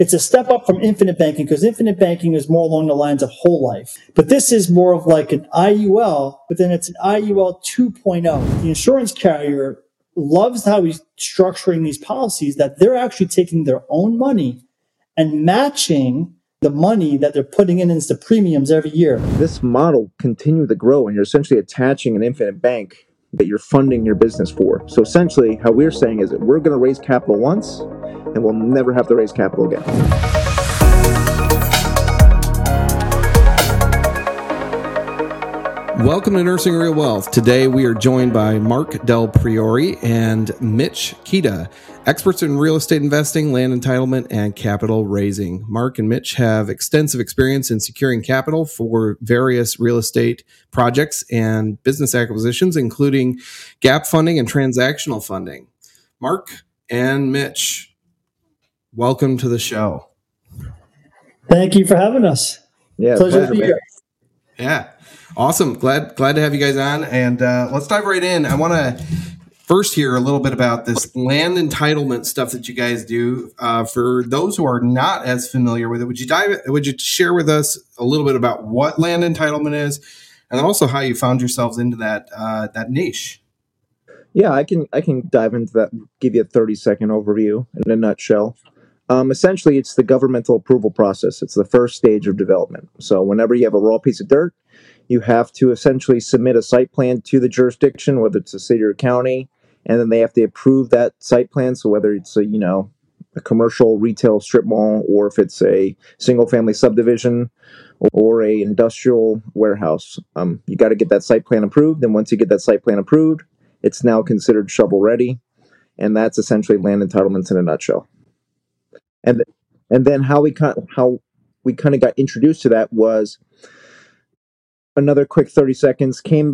It's a step up from infinite banking because infinite banking is more along the lines of whole life. But this is more of like an IUL, but then it's an IUL 2.0. The insurance carrier loves how he's structuring these policies that they're actually taking their own money and matching the money that they're putting in as the premiums every year. This model continues to grow, and you're essentially attaching an infinite bank that you're funding your business for. So essentially, how we're saying is that we're going to raise capital once, and we'll never have to raise capital again. Welcome to Nursing Real Wealth. Today we are joined by Mark Del Priore and Mitch Kita, experts in real estate investing, land entitlement, and capital raising. Mark and Mitch have extensive experience in securing capital for various real estate projects and business acquisitions, including gap funding and transactional funding. Mark and Mitch, welcome to the show. Thank you for having us. Yeah, pleasure to be here. Yeah. Awesome. Glad to have you guys on. And let's dive right in. I want to first hear a little bit about this land entitlement stuff that you guys do. For those who are not as familiar with it, would you share with us a little bit about what land entitlement is, and then also how you found yourselves into that niche? Yeah, I can dive into that, give you a 30-second overview in a nutshell. Essentially, it's the governmental approval process. It's the first stage of development. So whenever you have a raw piece of dirt, you have to essentially submit a site plan to the jurisdiction, whether it's a city or county, and then they have to approve that site plan. So whether it's a commercial retail strip mall, or if it's a single family subdivision or a industrial warehouse, you got to get that site plan approved. And once you get that site plan approved, it's now considered shovel ready, and that's essentially land entitlements in a nutshell. And then how we kind of got introduced to that was another quick 30 seconds. Came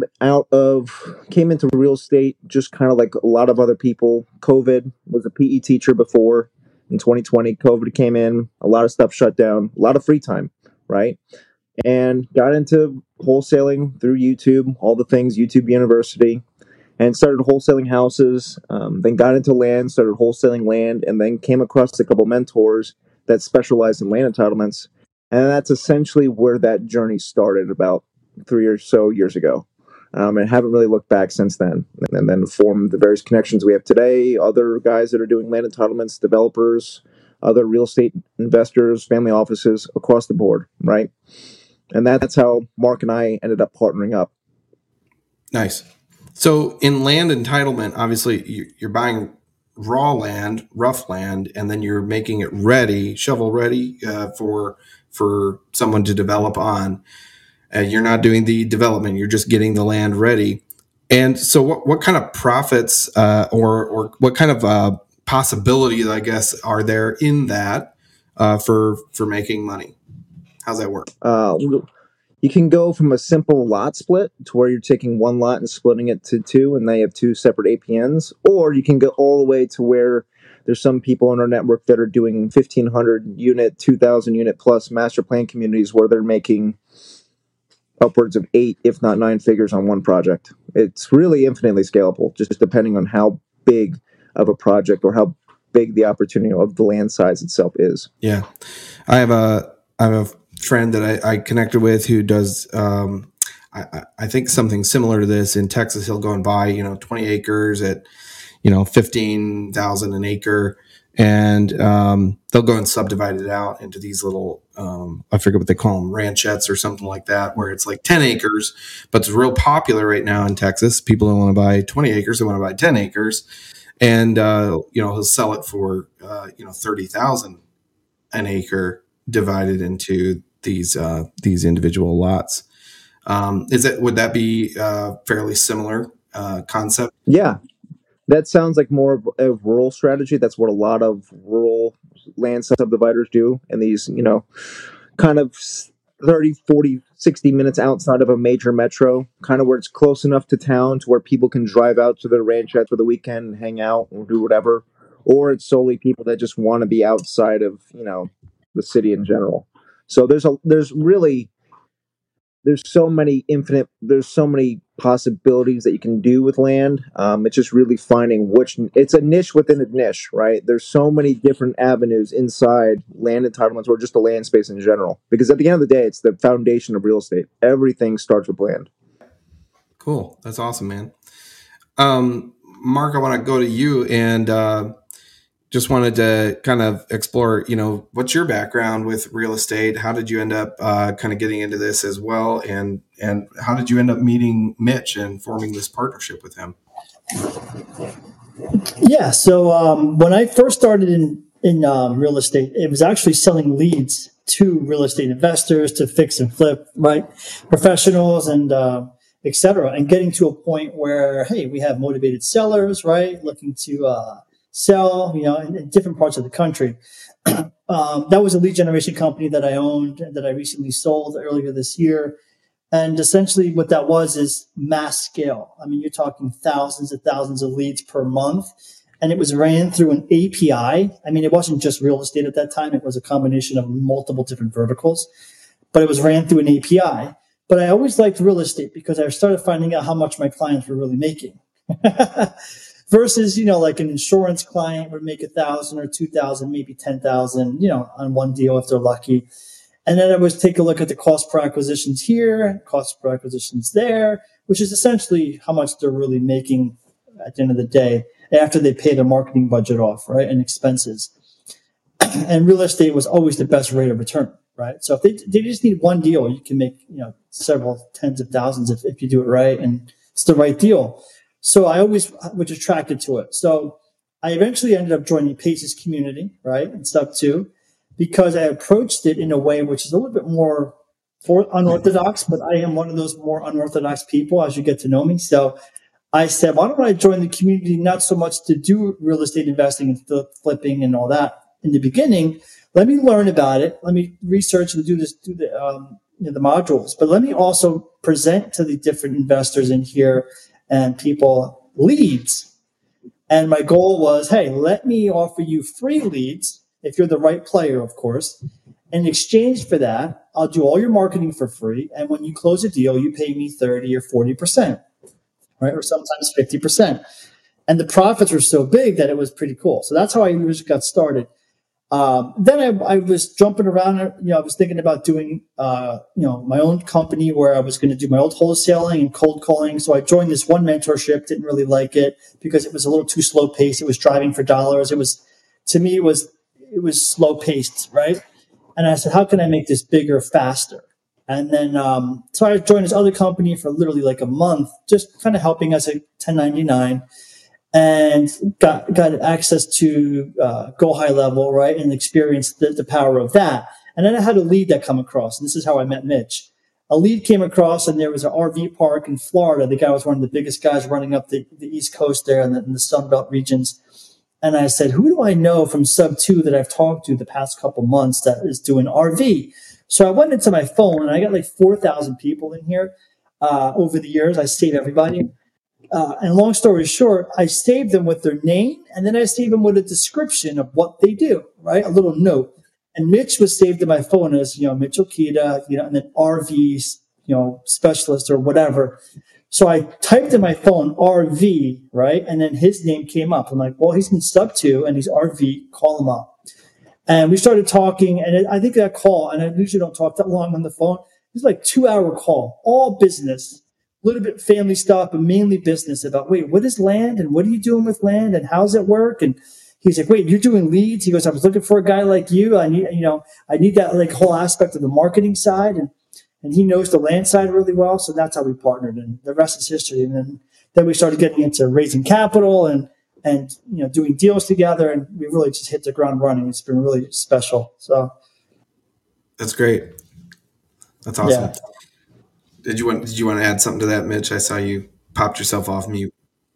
into real estate just kind of like a lot of other people. COVID, was a PE teacher before. In 2020, COVID came in, a lot of stuff shut down, a lot of free time, right? And got into wholesaling through YouTube, all the things, YouTube University, and started wholesaling houses. Then got into land, started wholesaling land, and then came across a couple mentors that specialized in land entitlements. And that's essentially where that journey started about 3 or so years ago. And haven't really looked back since then. And then formed the various connections we have today, other guys that are doing land entitlements, developers, other real estate investors, family offices across the board, right? And that's how Mark and I ended up partnering up. Nice. So in land entitlement, obviously you're buying raw land, rough land, and then you're making it ready, shovel ready for someone to develop on. You're not doing the development; you're just getting the land ready. And so, what kind of profits or what kind of possibilities, I guess, are there in that for making money? How's that work? You can go from a simple lot split to where you're taking one lot and splitting it to two, and they have two separate APNs, or you can go all the way to where there's some people on our network that are doing 1,500 unit, 2,000 unit plus master plan communities where they're making upwards of 8, if not 9 figures on one project. It's really infinitely scalable, just depending on how big of a project or how big the opportunity of the land size itself is. Yeah. I have a friend that I connected with who does, I think something similar to this in Texas. He'll go and buy, 20 acres at, 15,000 an acre. And they'll go and subdivide it out into these little, I forget what they call them, ranchettes or something like that, where it's like 10 acres. But it's real popular right now in Texas. People don't want to buy 20 acres; they want to buy 10 acres, and he'll sell it for 30,000 an acre, divided into these individual lots. Would that be fairly similar concept? Yeah. That sounds like more of a rural strategy. That's what a lot of rural land subdividers do. And these, kind of 30, 40, 60 minutes outside of a major metro, kind of where it's close enough to town to where people can drive out to their ranchettes for the weekend and hang out or do whatever. Or it's solely people that just want to be outside of, the city in general. So there's there's so many possibilities that you can do with land. It's just really finding it's a niche within a niche, right? There's so many different avenues inside land entitlements or just the land space in general. Because at the end of the day, it's the foundation of real estate. Everything starts with land. Cool. That's awesome, man. Mark, I want to go to you and just wanted to kind of explore, what's your background with real estate? How did you end up kind of getting into this as well? And how did you end up meeting Mitch and forming this partnership with him? Yeah. So when I first started in real estate, it was actually selling leads to real estate investors to fix and flip, right? Professionals and et cetera, and getting to a point where, hey, we have motivated sellers, right? Looking to sell, in different parts of the country. That was a lead generation company that I owned that I recently sold earlier this year. And essentially what that was is mass scale. I mean, you're talking thousands and thousands of leads per month. And it was ran through an API. I mean, it wasn't just real estate at that time. It was a combination of multiple different verticals, but it was ran through an API. But I always liked real estate because I started finding out how much my clients were really making. Versus, like an insurance client would make 1,000 or 2,000, maybe 10,000, on one deal if they're lucky. And then I would take a look at the cost per acquisitions here, cost per acquisitions there, which is essentially how much they're really making at the end of the day after they pay their marketing budget off, right, and expenses. And real estate was always the best rate of return, right? So if they just need one deal, you can make, several tens of thousands if you do it right and it's the right deal. So I always was attracted to it. So I eventually ended up joining Pace's community, right, and stuff too, because I approached it in a way which is a little bit more unorthodox, but I am one of those more unorthodox people as you get to know me. So I said, why don't I join the community, not so much to do real estate investing and flipping and all that in the beginning. Let me learn about it. Let me research and do the modules, but let me also present to the different investors in here and people leads. And my goal was, hey, let me offer you free leads if you're the right player, of course. In exchange for that, I'll do all your marketing for free. And when you close a deal, you pay me 30 or 40%, right? Or sometimes 50%. And the profits were so big that it was pretty cool. So that's how I originally got started. Then I was jumping around. I was thinking about doing, my own company where I was going to do my old wholesaling and cold calling. So I joined this one mentorship. Didn't really like it because it was a little too slow paced. It was driving for dollars. It was slow paced, right? And I said, how can I make this bigger, faster? And then, so I joined this other company for literally like a month, just kind of helping us at 1099. And got access to Go High Level, right, and experienced the power of that. And then I had a lead that come across, and this is how I met Mitch. A lead came across, and there was an RV park in Florida. The guy was one of the biggest guys running up the East Coast there in the Sun Belt regions. And I said, who do I know from Sub 2 that I've talked to the past couple months that is doing RV? So I went into my phone, and I got like 4,000 people in here over the years. I saved everybody. And long story short, I saved them with their name, and then I saved them with a description of what they do, right? A little note. And Mitch was saved in my phone as, Mitch Okita, and then RV, specialist or whatever. So I typed in my phone RV, right? And then his name came up. I'm like, well, he's in Sub 2 and he's RV, call him up. And we started talking, and I think that call, and I usually don't talk that long on the phone, it was like 2-hour call, all business. A little bit family stuff, but mainly business about, wait, what is land and what are you doing with land and how's it work? And he's like, wait, you're doing leads? He goes, I was looking for a guy like you. I need that like whole aspect of the marketing side. And he knows the land side really well. So that's how we partnered, and the rest is history. And then we started getting into raising capital and doing deals together. And we really just hit the ground running. It's been really special. So that's great. That's awesome. Yeah. Did you want to add something to that, Mitch? I saw you popped yourself off mute.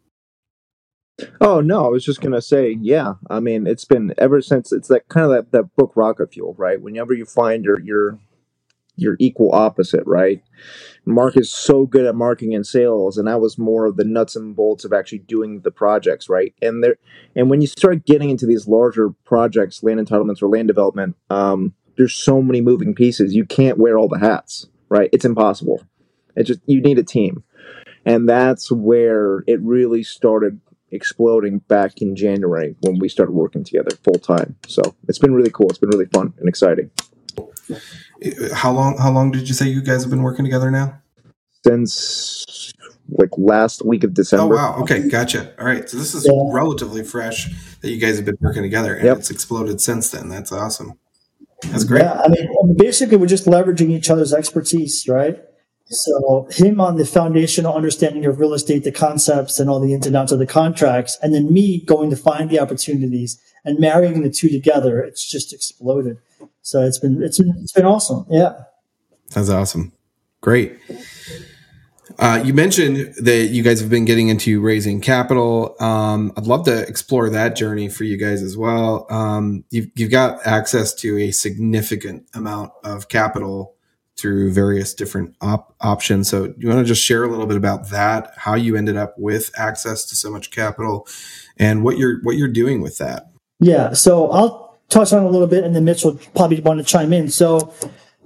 Oh no, I was just gonna say, yeah. I mean, it's been ever since. It's like kind of that book Rocket Fuel, right? Whenever you find your equal opposite, right? Mark is so good at marketing and sales, and I was more of the nuts and bolts of actually doing the projects, right? And when you start getting into these larger projects, land entitlements or land development, there's so many moving pieces. You can't wear all the hats, right? It's impossible. It's just, you need a team. And that's where it really started exploding back in January when we started working together full time. So it's been really cool. It's been really fun and exciting. How long did you say you guys have been working together now? Since like last week of December. Oh, wow. Okay, gotcha. All right. So this is relatively fresh that you guys have been working together, and it's exploded since then. That's awesome. That's great. Yeah, I mean, basically, we're just leveraging each other's expertise, right? So him on the foundational understanding of real estate, the concepts and all the ins and outs of the contracts, and then me going to find the opportunities and marrying the two together. It's just exploded. So it's been awesome. Yeah, that's awesome. Great. You mentioned that you guys have been getting into raising capital. I'd love to explore that journey for you guys as well. You've got access to a significant amount of capital through various different options. So do you want to just share a little bit about that, how you ended up with access to so much capital and what you're doing with that? Yeah. So I'll touch on a little bit and then Mitch will probably want to chime in. So,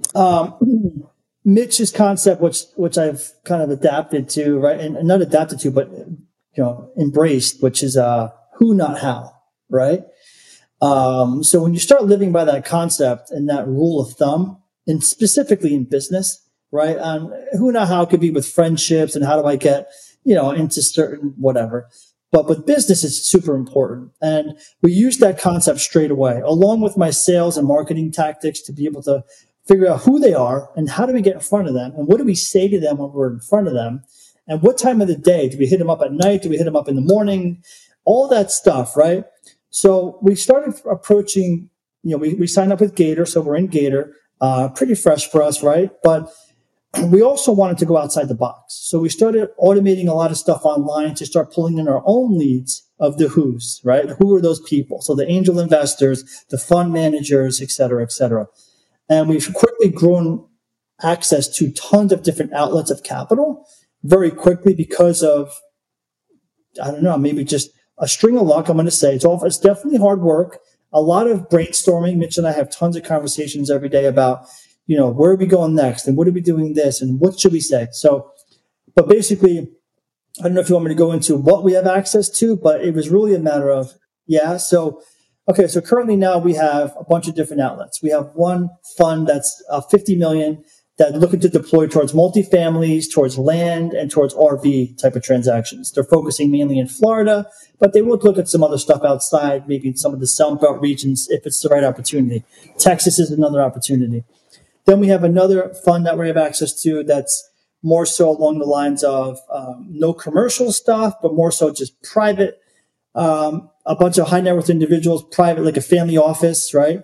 Mitch's concept, which I've kind of adapted to, right? And not adapted to, but, embraced, which is, who, not how, right? So when you start living by that concept and that rule of thumb, and specifically in business, right? Who, not how could be with friendships and how do I get, into certain whatever. But with business, it's super important. And we use that concept straight away, along with my sales and marketing tactics to be able to figure out who they are and how do we get in front of them and what do we say to them when we're in front of them and what time of the day. Do we hit them up at night? Do we hit them up in the morning? All that stuff, right? So we started approaching, we signed up with Gator, so we're in Gator. Pretty fresh for us, right? But we also wanted to go outside the box. So we started automating a lot of stuff online to start pulling in our own leads of the who's, right? Who are those people? So the angel investors, the fund managers, et cetera, et cetera. And we've quickly grown access to tons of different outlets of capital very quickly because of, I don't know, maybe just a string of luck, I'm going to say. It's definitely hard work, a lot of brainstorming. Mitch and I have tons of conversations every day about, where are we going next and what are we doing this and what should we say? So, but basically, I don't know if you want me to go into what we have access to, but it was really a matter of, So currently now we have a bunch of different outlets. We have one fund that's $50 million that looking to deploy towards multifamilies, towards land, and towards RV type of transactions. They're focusing mainly in Florida, but they would look at some other stuff outside, maybe some of the Sun Belt regions if it's the right opportunity. Texas is another opportunity. Then we have another fund that we have access to that's more so along the lines of no commercial stuff, but more so just private, a bunch of high net worth individuals, private, like a family office, right?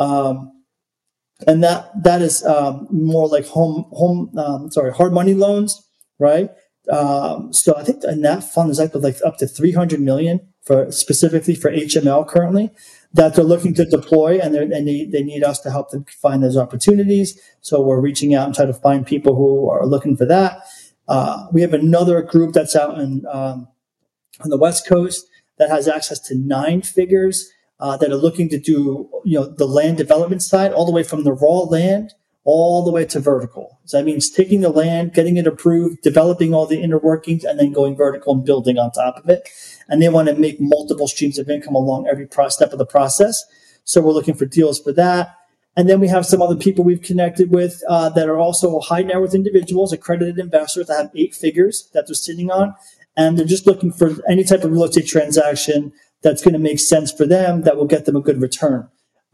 And that is more like hard money loans, right? So I think in that fund is up to $300 million specifically for HML currently that they're looking to deploy, and they need us to help them find those opportunities. So we're reaching out and trying to find people who are looking for that. We have another group that's out on the West Coast that has access to 9 figures that are looking to do, the land development side, all the way from the raw land all the way to vertical. So that means taking the land, getting it approved, developing all the inner workings, and then going vertical and building on top of it. And they want to make multiple streams of income along every step of the process. So we're looking for deals for that. And then we have some other people we've connected with that are also high net worth individuals, accredited investors that have 8 figures that they're sitting on. And they're just looking for any type of real estate transaction that's going to make sense for them, that will get them a good return.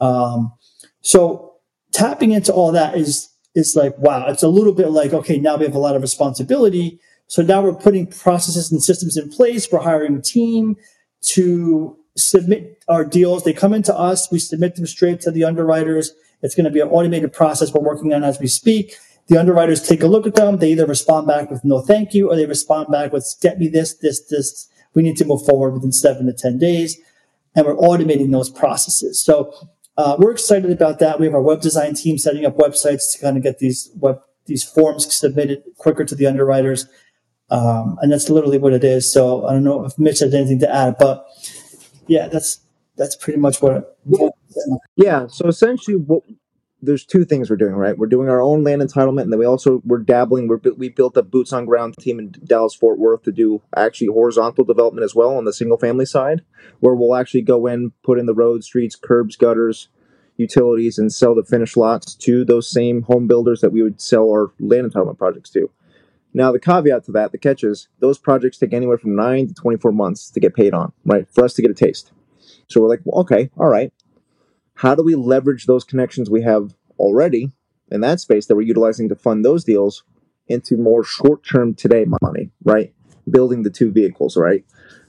So tapping into all that is like, wow, it's a little bit like, okay, now we have a lot of responsibility. So now we're putting processes and systems in place. We're hiring a team to submit our deals. They come into us. We submit them straight to the underwriters. It's going to be an automated process we're working on as we speak. The underwriters take a look at them. They either respond back with no thank you, or they respond back with get me this. We need to move forward within 7 to 10 days. And we're automating those processes. So we're excited about that. We have our web design team setting up websites to kind of get these forms submitted quicker to the underwriters. And that's literally what it is. So I don't know if Mitch has anything to add, but yeah, that's pretty much what. Yeah. So essentially, there's two things we're doing, right? We're doing our own land entitlement, and then we're dabbling. We built a boots on ground team in Dallas Fort Worth to do actually horizontal development as well on the single family side, where we'll actually go in, put in the roads, streets, curbs, gutters, utilities, and sell the finished lots to those same home builders that we would sell our land entitlement projects to. Now, the caveat to that, the catch is, those projects take anywhere from 9 to 24 months to get paid on, right? For us to get a taste. So we're like, well, okay, all right. How do we leverage those connections we have already in that space that we're utilizing to fund those deals into more short-term today money, right? Building the two vehicles, right?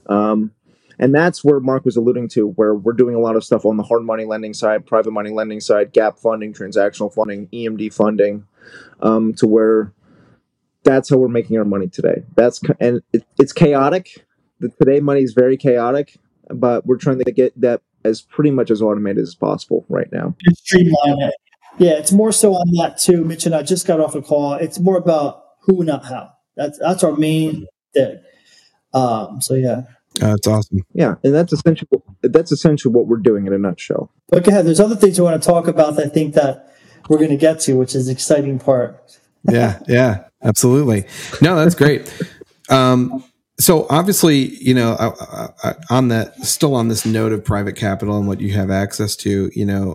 And that's where Mark was alluding to, where we're doing a lot of stuff on the hard money lending side, private money lending side, gap funding, transactional funding, EMD funding, to where that's how we're making our money today. It's chaotic. The today money is very chaotic, but we're trying to get that as pretty much as automated as possible right now. Streamline it. Yeah, it's more so on that too. Mitch and I just got off a call. It's more about who, not how. That's our main thing. So yeah. That's awesome. Yeah, and that's essentially what we're doing in a nutshell. But go ahead. There's other things I want to talk about that I think that we're going to get to, which is the exciting part. Yeah, absolutely. No, that's great. So obviously, on this note of private capital and what you have access to,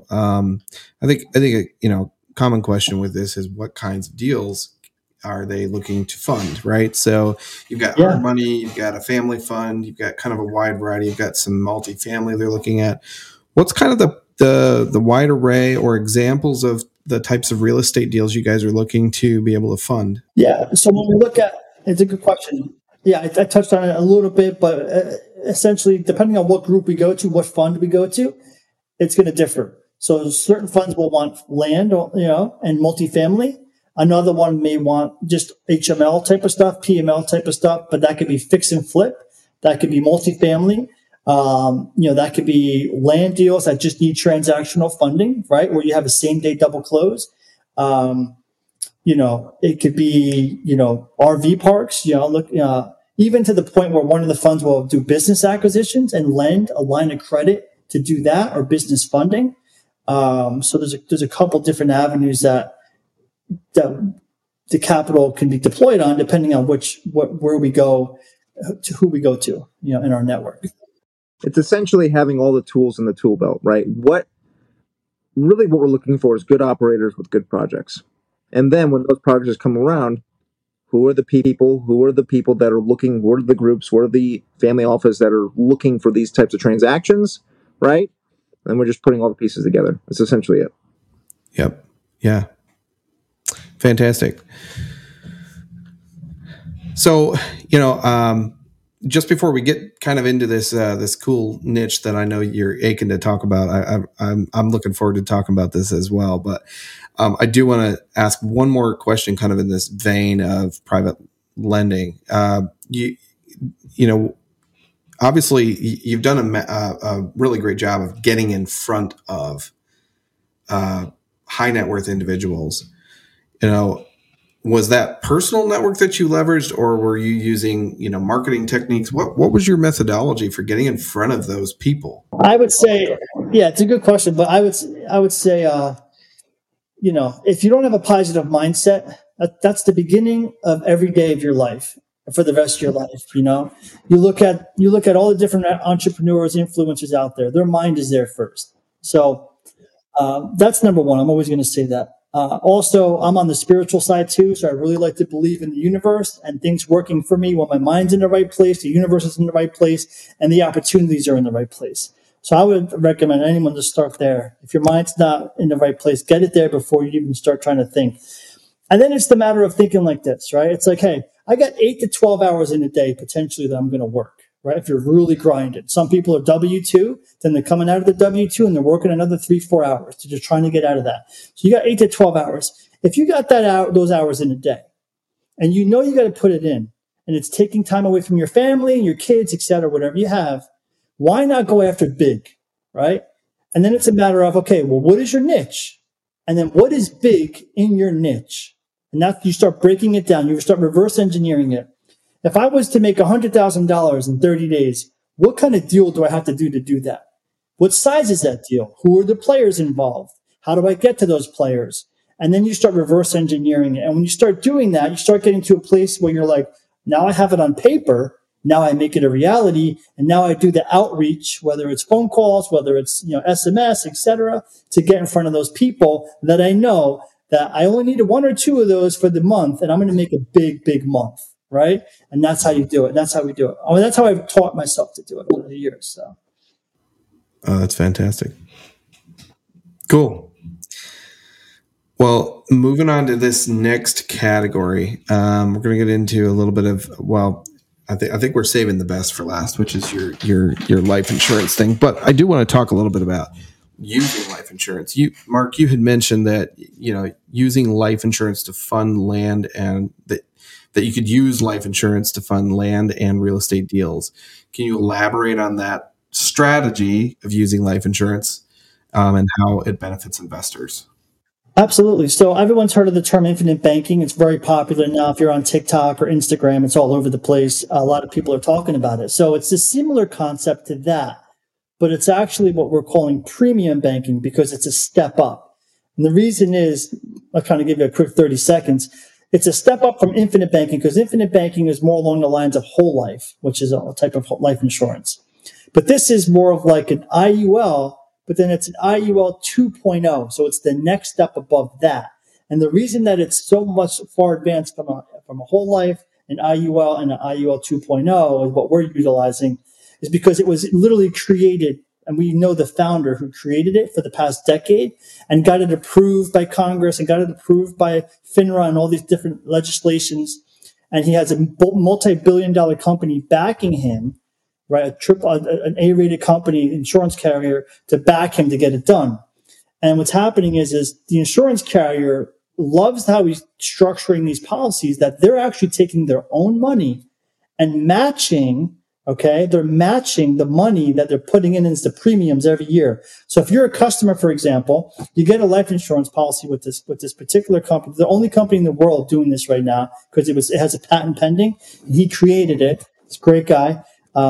I think a common question with this is what kinds of deals are they looking to fund, right? So you've got hard money, you've got a family fund, you've got kind of a wide variety, you've got some multifamily they're looking at. What's kind of the wide array or examples of the types of real estate deals you guys are looking to be able to fund? Yeah. So when we look at, it's a good question. Yeah, I touched on it a little bit, but essentially, depending on what group we go to, what fund we go to, it's going to differ. So certain funds will want land, and multifamily. Another one may want just HML type of stuff, PML type of stuff, but that could be fix and flip. That could be multifamily. That could be land deals that just need transactional funding, right? Where you have a same day double close. It could be, RV parks, even to the point where one of the funds will do business acquisitions and lend a line of credit to do that, or business funding. So there's a couple different avenues that the capital can be deployed on, depending on where we go, to who we go to, in our network. It's essentially having all the tools in the tool belt, right? What we're looking for is good operators with good projects. And then when those projects come around, who are the people that are looking, what are the groups, what are the family office that are looking for these types of transactions, right? And we're just putting all the pieces together. That's essentially it. Yep. Yeah. Fantastic. So, just before we get kind of into this cool niche that I know you're aching to talk about, I'm looking forward to talking about this as well. But I do want to ask one more question, kind of in this vein of private lending. Obviously, you've done a really great job of getting in front of high net worth individuals. Was that personal network that you leveraged, or were you using, marketing techniques? What was your methodology for getting in front of those people? I would say, yeah, it's a good question, but I would say, if you don't have a positive mindset, that's the beginning of every day of your life for the rest of your life. You look at all the different entrepreneurs, influencers out there. Their mind is there first. So that's number one. I'm always going to say that. Also, I'm on the spiritual side too, so I really like to believe in the universe and things working for me when my mind's in the right place, the universe is in the right place, and the opportunities are in the right place. So I would recommend anyone to start there. If your mind's not in the right place, get it there before you even start trying to think. And then it's the matter of thinking like this, right? It's like, hey, I got 8 to 12 hours in a day potentially that I'm going to work, right? If you're really grinding. Some people are W-2, then they're coming out of the W-2 and they're working another 3-4 hours. They're just trying to get out of that. So you got 8 to 12 hours. If you got those hours in a day, and you got to put it in, and it's taking time away from your family and your kids, et cetera, whatever you have, why not go after big, right? And then it's a matter of, okay, well, what is your niche? And then what is big in your niche? And that you start breaking it down. You start reverse engineering it. If I was to make $100,000 in 30 days, what kind of deal do I have to do that? What size is that deal? Who are the players involved? How do I get to those players? And then you start reverse engineering it. And when you start doing that, you start getting to a place where you're like, now I have it on paper. Now I make it a reality. And now I do the outreach, whether it's phone calls, whether it's, SMS, etc., to get in front of those people that I know that I only need one or two of those for the month. And I'm going to make a big, big month. Right. And that's how you do it. And that's how we do it. I mean, that's how I've taught myself to do it over the years. So. Oh, that's fantastic. Cool. Well, moving on to this next category, we're going to get into a little bit of, I think we're saving the best for last, which is your life insurance thing. But I do want to talk a little bit about using life insurance. Mark, you had mentioned that, using life insurance to fund land, and that you could use life insurance to fund land and real estate deals. Can you elaborate on that strategy of using life insurance and how it benefits investors? Absolutely. So everyone's heard of the term infinite banking. It's very popular now. If you're on TikTok or Instagram, it's all over the place. A lot of people are talking about it. So it's a similar concept to that, but it's actually what we're calling premium banking because it's a step up. And the reason is, I'll kind of give you a quick 30 seconds. It's a step up from infinite banking because infinite banking is more along the lines of whole life, which is a type of life insurance. But this is more of like an IUL, but then it's an IUL 2.0. So it's the next step above that. And the reason that it's so much far advanced from a whole life, an IUL, and an IUL 2.0 is what we're utilizing is because it was literally created, and we know the founder who created it for the past decade and got it approved by Congress and got it approved by FINRA and all these different legislations. And he has a multi-billion-dollar company backing him, right? An A-rated company, insurance carrier, to back him to get it done. And what's happening is the insurance carrier loves how he's structuring these policies that they're actually taking their own money and matching. Okay, they're matching the money that they're putting in as the premiums every year. So if you're a customer, for example, you get a life insurance policy with this particular company, the only company in the world doing this right now because it has a patent pending. He created it. It's a great guy.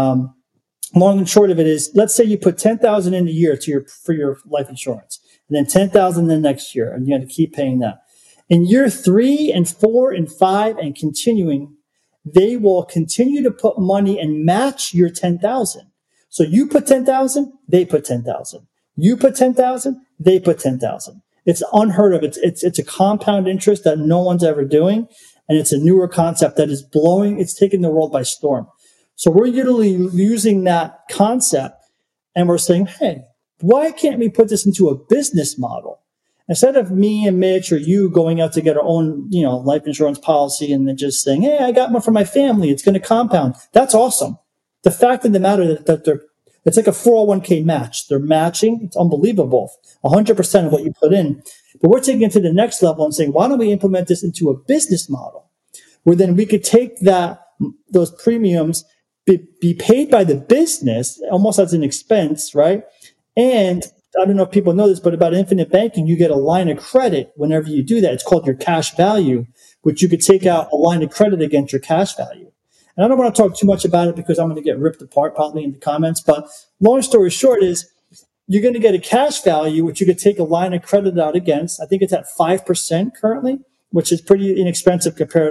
Long and short of it is, let's say you put $10,000 in a year for your life insurance, and then $10,000 the next year, and you have to keep paying that. In year 3 and 4 and 5 and continuing, they will continue to put money and match your 10,000. So you put 10,000, they put 10,000. You put 10,000, they put 10,000. It's unheard of. It's a compound interest that no one's ever doing, and it's a newer concept that is it's taking the world by storm. So we're literally using that concept and we're saying, hey, why can't we put this into a business model? Instead of me and Mitch or you going out to get our own, life insurance policy and then just saying, hey, I got one for my family. It's going to compound. That's awesome. The fact of the matter is that it's like a 401k match. They're matching. It's unbelievable. 100% of what you put in. But we're taking it to the next level and saying, why don't we implement this into a business model where then we could take those premiums, be paid by the business almost as an expense, right? And I don't know if people know this, but about infinite banking, you get a line of credit whenever you do that. It's called your cash value, which you could take out a line of credit against your cash value. And I don't want to talk too much about it because I'm going to get ripped apart probably in the comments. But long story short is you're going to get a cash value, which you could take a line of credit out against. I think it's at 5% currently, which is pretty inexpensive compared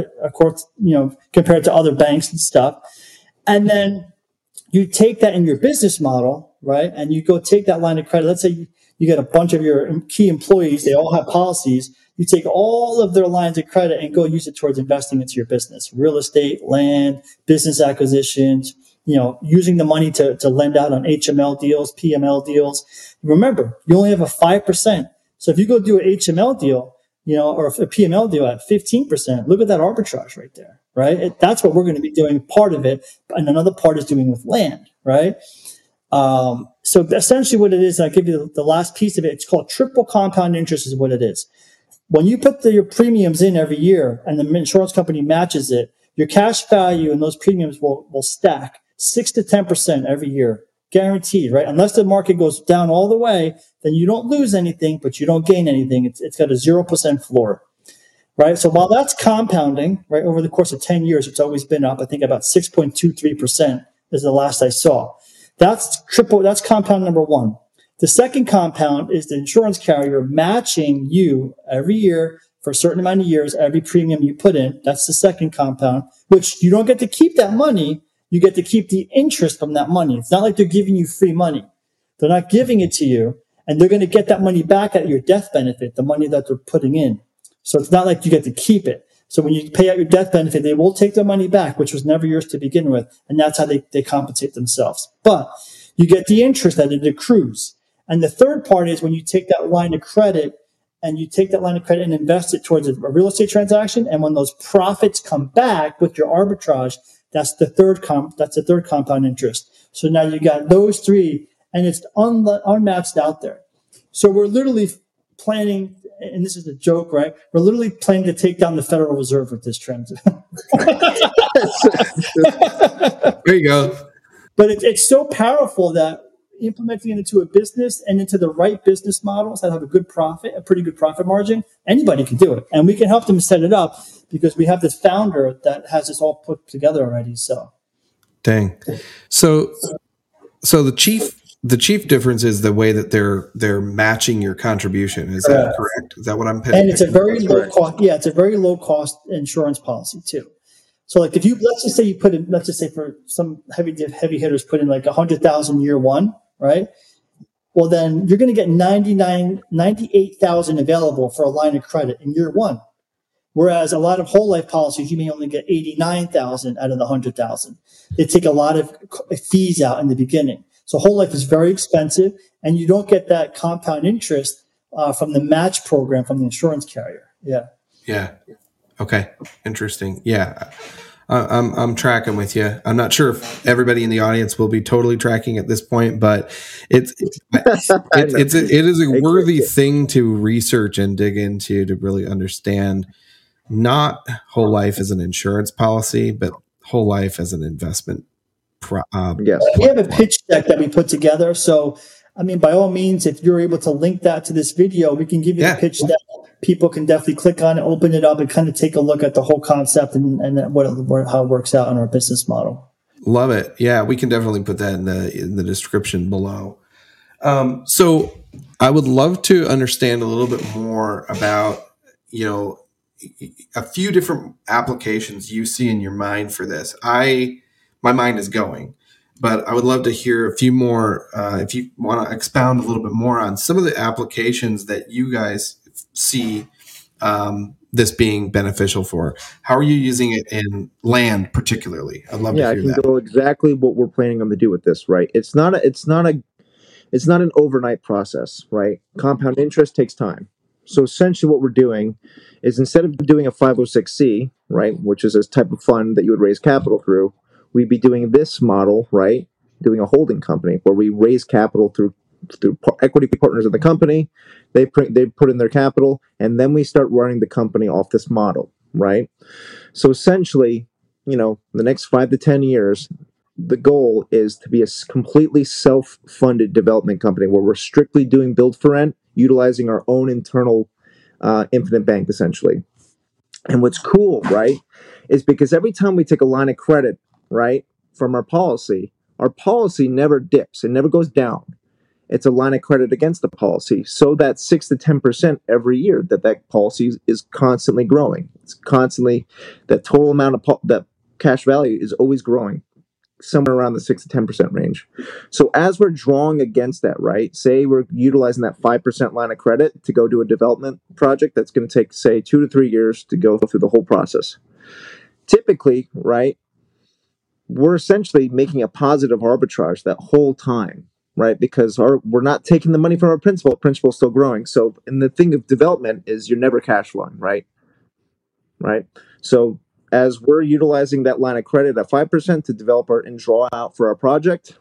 to other banks and stuff. And then you take that in your business model, right? And you go take that line of credit. Let's say you get a bunch of your key employees. They all have policies. You take all of their lines of credit and go use it towards investing into your business, real estate, land, business acquisitions, using the money to lend out on HML deals, PML deals. Remember, you only have a 5%. So if you go do an HML deal, or a PML deal at 15%, look at that arbitrage right there, right? That's what we're going to be doing, part of it. And another part is doing with land, right? So essentially what it is, I'll give you the last piece of it. It's called triple compound interest is what it is. When you put your premiums in every year and the insurance company matches it, your cash value and those premiums will stack 6 to 10% every year, guaranteed, right? Unless the market goes down all the way, then you don't lose anything, but you don't gain anything. It's got a 0% floor, right? So while that's compounding, right, over the course of 10 years, it's always been up, I think about 6.23% is the last I saw. That's compound number one. The second compound is the insurance carrier matching you every year for a certain amount of years, every premium you put in. That's the second compound, which you don't get to keep that money. You get to keep the interest from that money. It's not like they're giving you free money. They're not giving it to you, and they're going to get that money back at your death benefit, the money that they're putting in. So it's not like you get to keep it. So when you pay out your death benefit, they will take their money back, which was never yours to begin with. And that's how they compensate themselves. But you get the interest that it accrues. And the third part is when you take that line of credit and invest it towards a real estate transaction. And when those profits come back with your arbitrage, that's the third compound interest. So now you got those three, and it's unmatched out there. So we're literally planning, and this is a joke, right? We're literally planning to take down the Federal Reserve with this trend. There you go. But it's so powerful that implementing it into a business and into the right business models that have a pretty good profit margin, anybody can do it. And we can help them set it up because we have this founder that has this all put together already. So, dang. So the chief difference is the way that they're matching your contribution. Is that correct? Is that what I'm picking? And it's a very low cost. Yeah, it's a very low cost insurance policy too. So like if you, let's just say for some heavy hitters put in like 100,000 year one, right? Well, then you're going to get 98,000 available for a line of credit in year one. Whereas a lot of whole life policies, you may only get 89,000 out of the 100,000. They take a lot of fees out in the beginning. So whole life is very expensive, and you don't get that compound interest from the match program from the insurance carrier. Yeah. Yeah. Okay. Interesting. Yeah. I'm tracking with you. I'm not sure if everybody in the audience will be totally tracking at this point, but it is a worthy thing to research and dig into to really understand not whole life as an insurance policy, but whole life as an investment. Yes. We have a pitch deck that we put together. So, I mean, by all means, if you're able to link that to this video, we can give you the pitch deck. People can definitely click on it, open it up, and kind of take a look at the whole concept and how it works out in our business model. Love it. Yeah, we can definitely put that in the description below. So I would love to understand a little bit more about, a few different applications you see in your mind for this. My mind is going, but I would love to hear a few more, if you want to expound a little bit more on some of the applications that you guys see this being beneficial for. How are you using it in land particularly? I'd love to hear that. I can go exactly what we're planning on to do with this, right? It's not an overnight process, right? Compound interest takes time. So essentially what we're doing is instead of doing a 506c, right, which is a type of fund that you would raise capital through, we'd be doing this model, right? Doing a holding company where we raise capital through equity partners in the company. They put in their capital, and then we start running the company off this model, right? So essentially, the next 5 to 10 years, the goal is to be a completely self-funded development company where we're strictly doing build for rent, utilizing our own internal infinite bank, essentially. And what's cool, right, is because every time we take a line of credit, right, from our policy never dips. It never goes down. It's a line of credit against the policy. So that 6 to 10% every year that policy is constantly growing. It's constantly, that total amount of that cash value is always growing, somewhere around the 6 to 10% range. So as we're drawing against that, right, say we're utilizing that 5% line of credit to go do a development project that's going to take, say, 2 to 3 years to go through the whole process. Typically, right, we're essentially making a positive arbitrage that whole time, right? Because we're not taking the money from our principal. Principal is still growing. So, and the thing of development is you're never cash flowing, right? Right. So as we're utilizing that line of credit at 5% to develop and draw out for our project,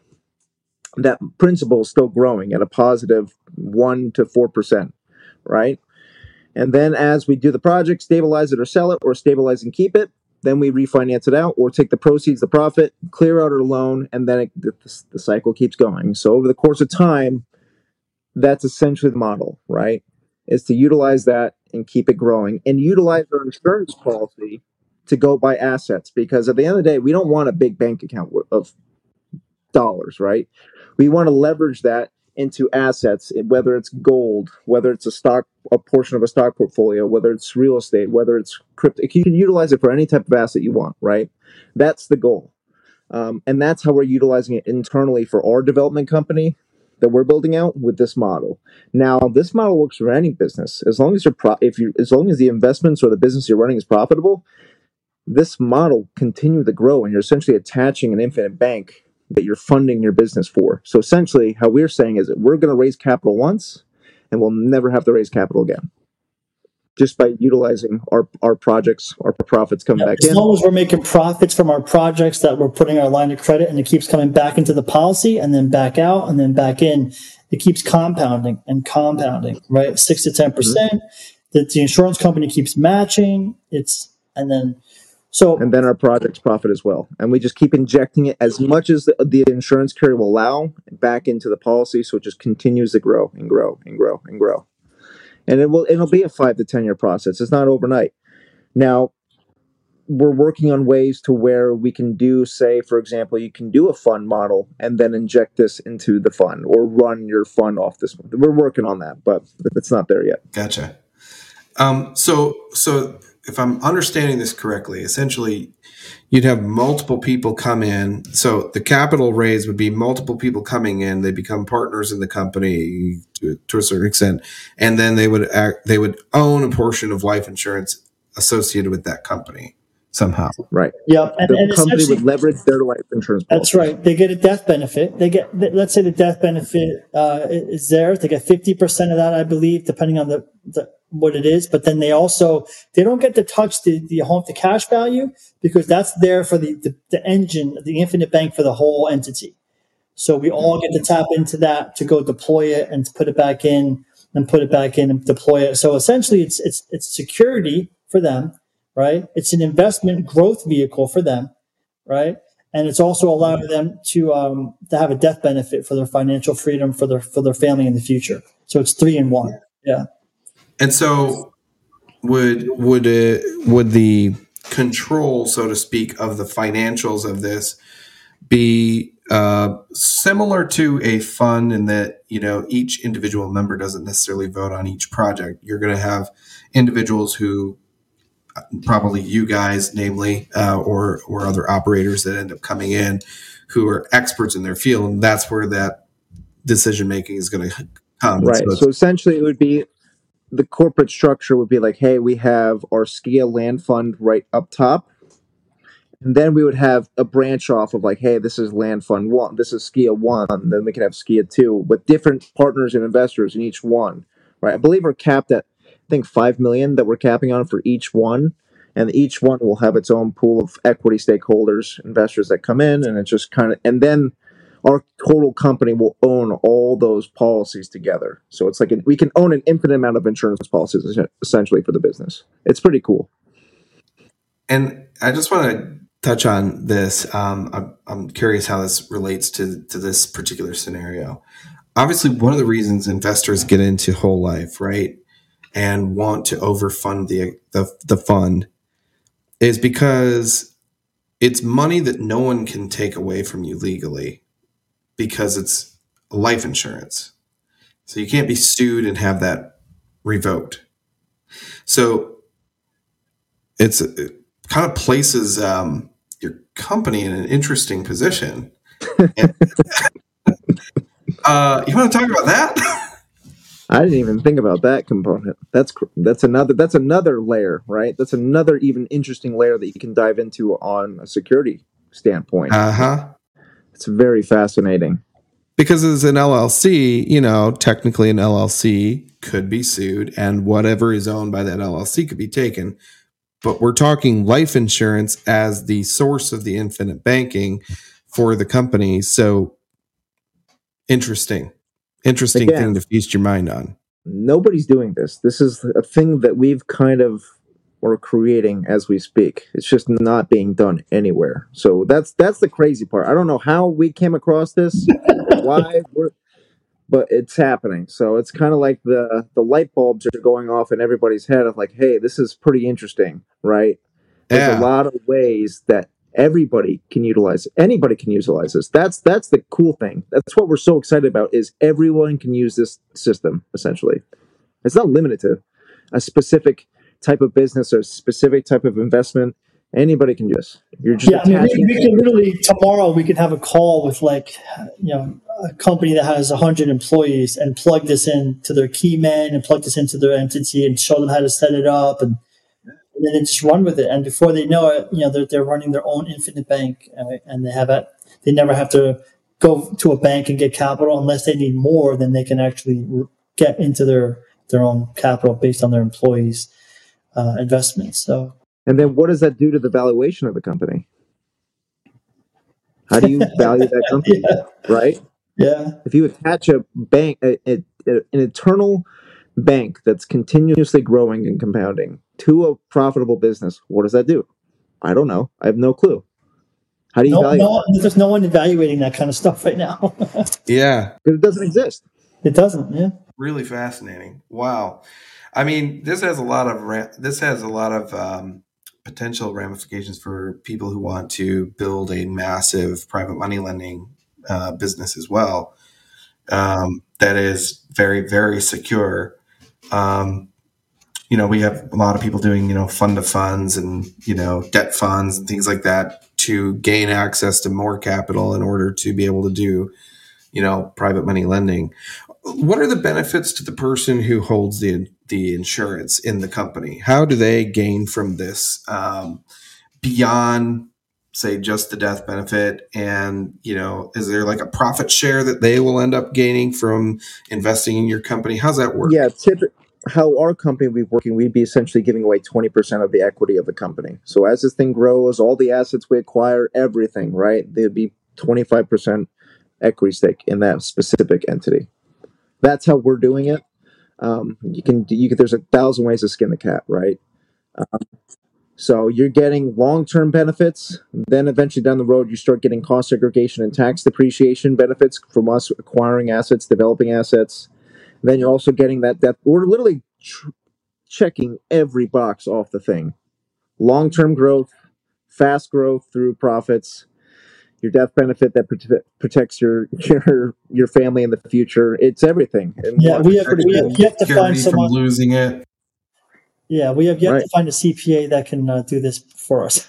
that principal is still growing at a positive 1 to 4%, right? And then as we do the project, stabilize it or sell it, or stabilize and keep it, then we refinance it out or take the proceeds, the profit, clear out our loan, and then the cycle keeps going. So over the course of time, that's essentially the model, right? Is to utilize that and keep it growing and utilize our insurance policy to go buy assets. Because at the end of the day, we don't want a big bank account of dollars, right? We want to leverage that into assets, whether it's gold, whether it's a portion of a stock portfolio, whether it's real estate, whether it's crypto. You can utilize it for any type of asset you want, right? That's the goal. And that's how we're utilizing it internally for our development company that we're building out with this model. Now, this model works for any business as long as as long as the investments or the business you're running is profitable. This model continue to grow, and you're essentially attaching an infinite bank that you're funding your business for. So essentially, how we're saying is that we're going to raise capital once, and we'll never have to raise capital again, just by utilizing our projects, our profits coming back in. As long as we're making profits from our projects that we're putting our line of credit, and it keeps coming back into the policy and then back out and then back in, it keeps compounding and compounding, right? 6 to 10%. That the insurance company keeps matching. And then our projects profit as well. And we just keep injecting it as much as the insurance carrier will allow back into the policy. So it just continues to grow and grow and grow and grow. And it'll be a 5 to 10 year process. It's not overnight. Now, we're working on ways to where we can do, say, for example, you can do a fund model and then inject this into the fund or run your fund off this. We're working on that, but it's not there yet. Gotcha. So if I'm understanding this correctly, essentially you'd have multiple people come in. So the capital raise would be multiple people coming in. They become partners in the company to a certain extent. And then they would own a portion of life insurance associated with that company somehow. Right. Yeah. And the company would leverage their life insurance policy. That's right. They get a death benefit. Let's say the death benefit is theirs. They get 50% of that, I believe, depending on what it is. But then they don't get to touch the cash value, because that's there for the engine, the infinite bank for the whole entity. So we all get to tap into that to go deploy it and to put it back in and put it back in and deploy it. So essentially it's security for them, right? It's an investment growth vehicle for them, right? And it's also allowing them to have a death benefit for their financial freedom for their family in the future. So it's 3 in 1. Yeah. And so would the control, so to speak, of the financials of this be similar to a fund in that, each individual member doesn't necessarily vote on each project? You're going to have individuals who, probably you guys, namely, or other operators that end up coming in who are experts in their field, and that's where that decision making is going to come. Right. So essentially, it would be the corporate structure would be like, hey, we have our Skia land fund right up top. And then we would have a branch off of like, hey, this is land fund 1, this is Skia 1, then we can have Skia 2 with different partners and investors in each one, right? I believe we're capped at, I think, 5 million that we're capping on for each one. And each one will have its own pool of equity stakeholders, investors that come in, and it's just and then our total company will own all those policies together. So it's like we can own an infinite amount of insurance policies essentially for the business. It's pretty cool. And I just want to touch on this. I'm curious how this relates to this particular scenario. Obviously, one of the reasons investors get into whole life, right, and want to overfund the fund is because it's money that no one can take away from you legally, because it's life insurance. So you can't be sued and have that revoked. So it kind of places your company in an interesting position. You want to talk about that? I didn't even think about that component. That's another layer, right? That's another even interesting layer that you can dive into on a security standpoint. It's very fascinating. Because as an LLC, technically an LLC could be sued, and whatever is owned by that LLC could be taken. But we're talking life insurance as the source of the infinite banking for the company. So interesting thing to feast your mind on. Nobody's doing this. This is a thing that we've kind of are creating as we speak. It's just not being done anywhere. So that's the crazy part. I don't know how we came across this, but it's happening. So it's kind of like the light bulbs are going off in everybody's head of like, hey, this is pretty interesting, right? There's a lot of ways that Everybody can utilize it. Anybody can utilize this. That's the cool thing. That's what we're so excited about, is everyone can use this system, essentially. It's not limited to a specific type of business or a specific type of investment. Anybody can do this. You're just we can literally tomorrow we could have a call with like a company that has 100 employees and plug this into their key man and plug this into their entity and show them how to set it up and then they just run with it. And before they know it, they're running their own infinite bank and they never have to go to a bank and get capital unless they need more. Then they can actually get into their own capital based on their employees' investments. So. And then what does that do to the valuation of the company? How do you value that company? Right? Yeah. If you attach a bank, an eternal bank that's continuously growing and compounding to a profitable business, what does that do? I don't know. I have no clue. How do you value it? There's no one evaluating that kind of stuff right now. Yeah. Because it doesn't exist. It doesn't, yeah. Really fascinating. Wow. I mean, this has a lot of potential ramifications for people who want to build a massive private money lending business as well. That is very, very secure. We have a lot of people doing, fund of funds and, debt funds and things like that to gain access to more capital in order to be able to do, private money lending. What are the benefits to the person who holds the insurance in the company? How do they gain from this beyond, say, just the death benefit? And, is there like a profit share that they will end up gaining from investing in your company? How's that work? Yeah, how our company would be working, we'd be essentially giving away 20% of the equity of the company. So as this thing grows, all the assets we acquire, everything, right? There'd be 25% equity stake in that specific entity. That's how we're doing it. You can. There's 1,000 ways to skin the cat, right? So you're getting long-term benefits. Then eventually down the road, you start getting cost segregation and tax depreciation benefits from us acquiring assets, developing assets. Then you're also getting that we're literally checking every box off the thing. Long-term growth, fast growth through profits. Your death benefit that protects your family in the future. It's everything. And we have yet to find someone from losing it. Yeah, we have yet to find a CPA that can do this for us.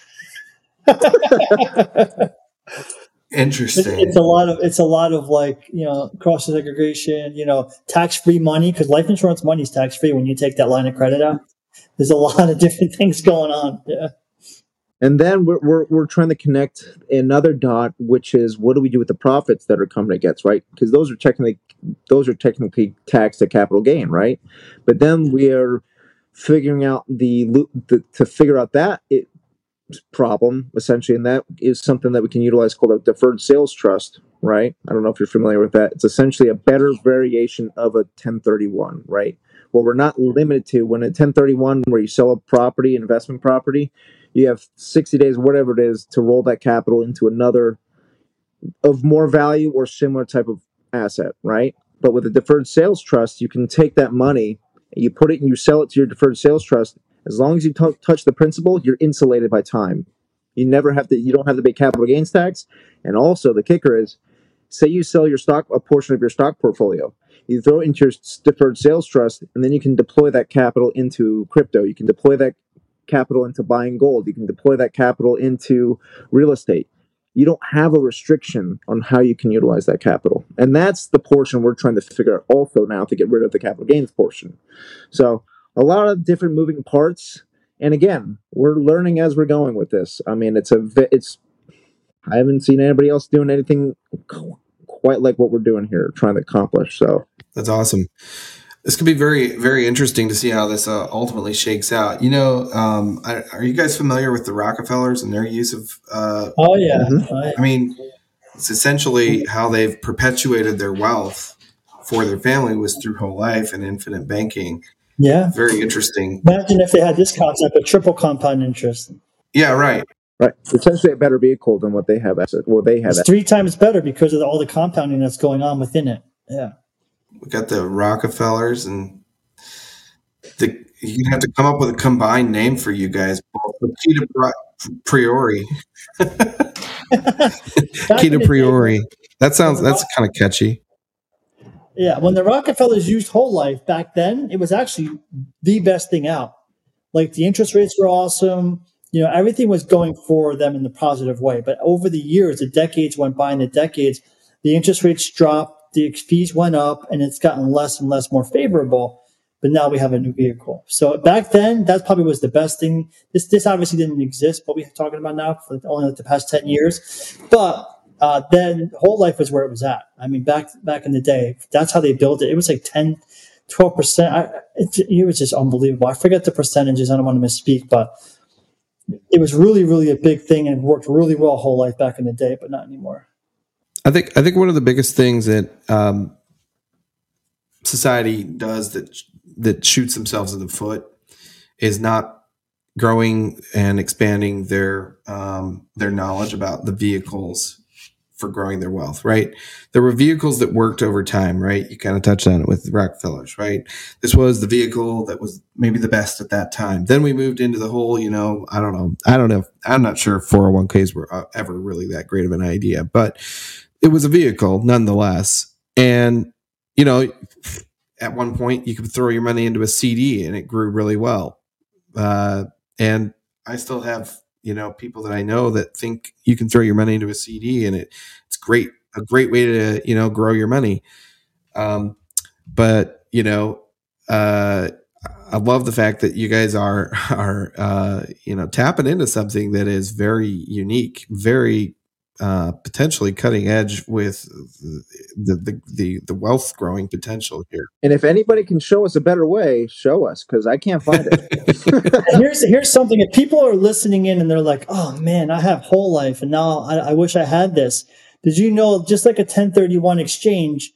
Interesting. It's a lot of like cross segregation, tax free money, because life insurance money is tax free when you take that line of credit out. There's a lot of different things going on. Yeah. And then we're trying to connect another dot, which is what do we do with the profits that our company gets, right? Because those are technically taxed at capital gain, right? But then we are figuring out to figure out that problem essentially, and that is something that we can utilize called a deferred sales trust, right? I don't know if you're familiar with that. It's essentially a better variation of a 1031, right? What we're not limited to when a 1031 where you sell a property, investment property. You have 60 days, whatever it is, to roll that capital into another of more value or similar type of asset, right? But with a deferred sales trust, you can take that money, you put it and you sell it to your deferred sales trust. As long as you touch the principal, you're insulated by time. You don't have to pay capital gains tax. And also the kicker is, say you sell a portion of your stock portfolio. You throw it into your deferred sales trust, and then you can deploy that capital into crypto. You can deploy that capital into buying gold. You can deploy that capital into real estate. You don't have a restriction on how you can utilize that capital. And that's the portion we're trying to figure out also now to get rid of the capital gains portion. So a lot of different moving parts. And again, we're learning as we're going with this. I mean, I haven't seen anybody else doing anything quite like what we're doing here, trying to accomplish. So that's awesome. This could be very, very interesting to see how this ultimately shakes out. Are you guys familiar with the Rockefellers and their use of? Oh yeah. I mean, it's essentially how they've perpetuated their wealth for their family was through whole life and infinite banking. Yeah, very interesting. Imagine if they had this concept of triple compound interest. Yeah, right. Right, essentially a better vehicle than what they have. It's 3 times better because of all the compounding that's going on within it. Yeah. We got the Rockefellers and You're gonna have to come up with a combined name for you guys. Kita Priori. Kita Priori. That's kind of catchy. Yeah, when the Rockefellers used whole life back then, it was actually the best thing out. Like the interest rates were awesome. Everything was going for them in the positive way. But over the years, the decades went by, and the interest rates dropped, the fees went up, and it's gotten less and less more favorable. But now we have a new vehicle. So back then, that probably was the best thing. This obviously didn't exist, what we're talking about now for only like the past 10 years. But then whole life was where it was at. I mean, back in the day, that's how they built it. It was like 10, 12%. It was just unbelievable. I forget the percentages. I don't want to misspeak, but it was really, really a big thing and worked really well whole life back in the day, but not anymore. I think one of the biggest things that society does that shoots themselves in the foot is not growing and expanding their knowledge about the vehicles for growing their wealth, right? There were vehicles that worked over time, right? You kind of touched on it with the Rockefellers, right? This was the vehicle that was maybe the best at that time. Then we moved into the whole, I don't know. I'm not sure if 401ks were ever really that great of an idea, but it was a vehicle nonetheless. And, at one point you could throw your money into a CD and it grew really well. And I still have, people that I know that think you can throw your money into a CD and it's great, a great way to, grow your money. But I love the fact that you guys are tapping into something that is very unique, very potentially cutting edge with the wealth growing potential here. And if anybody can show us a better way, show us, because I can't find it. Here's something. If people are listening in and they're like, "Oh man, I have whole life, and now I wish I had this." Did you know, just like a 1031 exchange,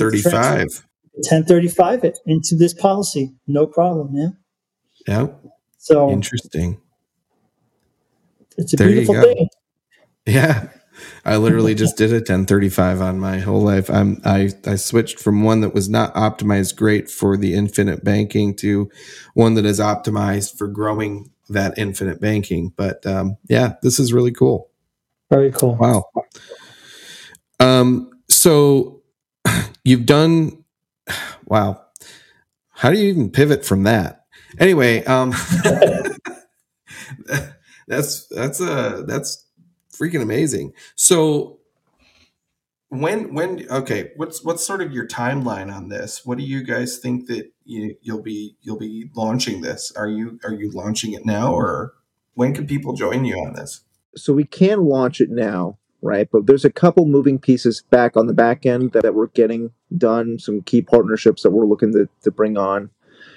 1035 it into this policy, no problem, man. Yeah. So interesting. It's a beautiful thing. Yeah. I literally just did a 1035 on my whole life. I switched from one that was not optimized great for the infinite banking to one that is optimized for growing that infinite banking. But this is really cool. Very cool. Wow. So you've done, wow. How do you even pivot from that? Anyway, that's freaking amazing. So okay, what's sort of your timeline on this? What do you guys think that you'll be launching this? Are you launching it now, or when can people join you on this? So we can launch it now, right? But there's a couple moving pieces back on the back end that we're getting done, some key partnerships that we're looking to bring on.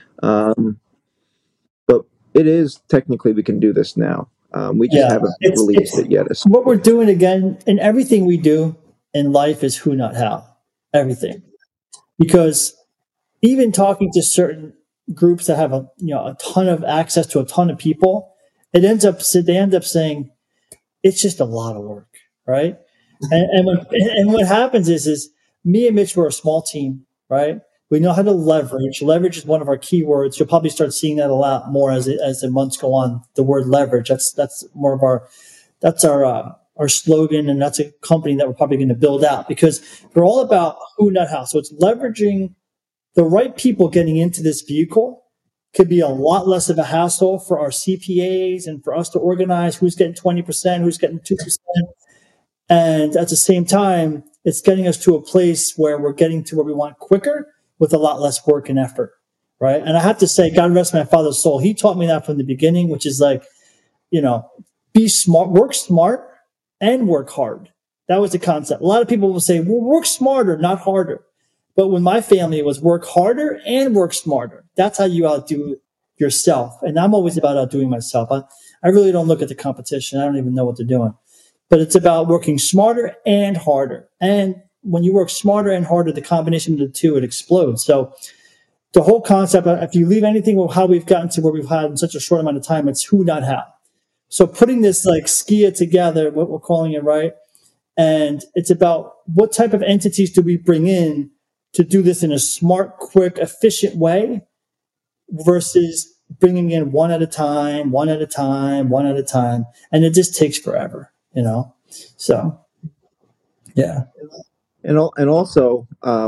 But it is technically we can do this now. We just haven't released it yet. What we're doing again, and everything we do in life is who, not how. Everything. Because even talking to certain groups that have a ton of access to a ton of people, they end up saying it's just a lot of work, right? and what happens is me and Mitch were a small team, right? We know how to leverage. Leverage is one of our key words. You'll probably start seeing that a lot more as the months go on. The word leverage. That's more of our slogan, and that's a company that we're probably going to build out, because we're all about who, not how. So it's leveraging the right people getting into this vehicle. Could be a lot less of a hassle for our CPAs and for us to organize who's getting 20%, who's getting 2%. And at the same time, it's getting us to a place where we're getting to where we want quicker, with a lot less work and effort, right? And I have to say, God rest my father's soul, he taught me that from the beginning, which is like, be smart, work smart, and work hard. That was the concept. A lot of people will say, well, work smarter, not harder. But when my family, it was work harder and work smarter. That's how you outdo yourself. And I'm always about outdoing myself. I really don't look at the competition. I don't even know what they're doing. But it's about working smarter and harder. And when you work smarter and harder, the combination of the two, it explodes. So the whole concept, if you leave anything with how we've gotten to where we've had in such a short amount of time, it's who, not how. So putting this like SKIA together, what we're calling it, right? And it's about what type of entities do we bring in to do this in a smart, quick, efficient way, versus bringing in one at a time, one at a time, one at a time. And it just takes forever, you know? So, yeah. And also,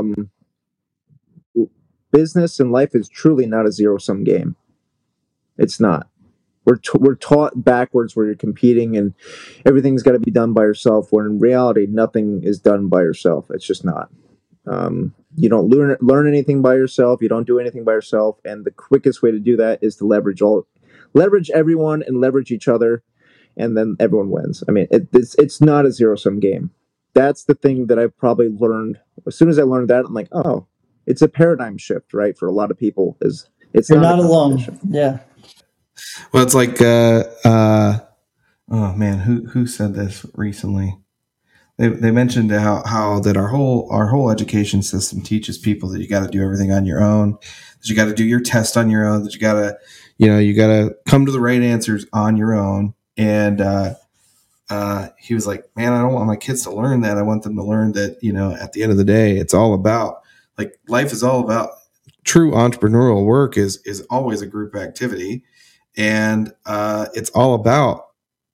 business and life is truly not a zero sum game. It's not. We're taught backwards where you're competing and everything's got to be done by yourself. Where in reality, nothing is done by yourself. It's just not. You don't learn anything by yourself. You don't do anything by yourself. And the quickest way to do that is to leverage everyone and leverage each other, and then everyone wins. I mean, it's not a zero sum game. That's the thing that I probably learned. As soon as I learned that, I'm like, oh, it's a paradigm shift, right? For a lot of people, it's You're not alone. Yeah. Well, it's like, oh man, who said this recently? They mentioned how that our whole education system teaches people that you got to do everything on your own, that you got to do your test on your own, that you got to come to the right answers on your own. And he was like, man, I don't want my kids to learn that. I want them to learn that, at the end of the day, it's all about, like, life is all about, true entrepreneurial work is always a group activity. And it's all about,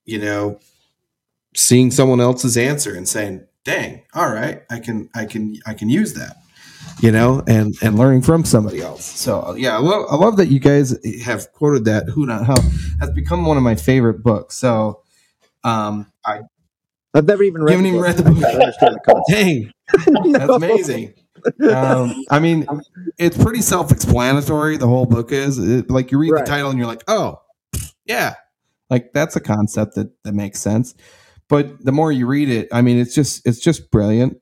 seeing someone else's answer and saying, dang, all right, I can use that, and learning from somebody else. So yeah, I love that you guys have quoted that. Who Not How has become one of my favorite books. So I've never even read. You haven't even read the book. I understand the concept. Dang, no. That's amazing. I mean, it's pretty self-explanatory. The whole book is like you read the title and you're like, oh, yeah, like that's a concept that makes sense. But the more you read it, I mean, it's just brilliant.